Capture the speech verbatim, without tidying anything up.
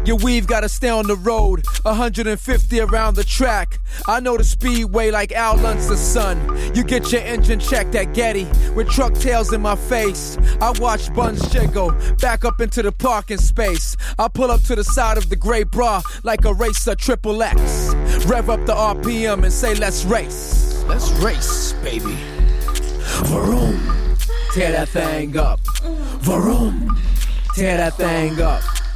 Your weave gotta stay on the road, one hundred fifty around the track. I know the speedway like Al Lunson's son. You get your engine checked at Getty with truck tails in my face. I watch buns jiggle, back up into the parking space. I pull up to the side of the gray bra like a racer triple X. Rev up the R P M and say let's race. Let's race, baby. Vroom. Tear that thing up. Vroom. Tear that thing up.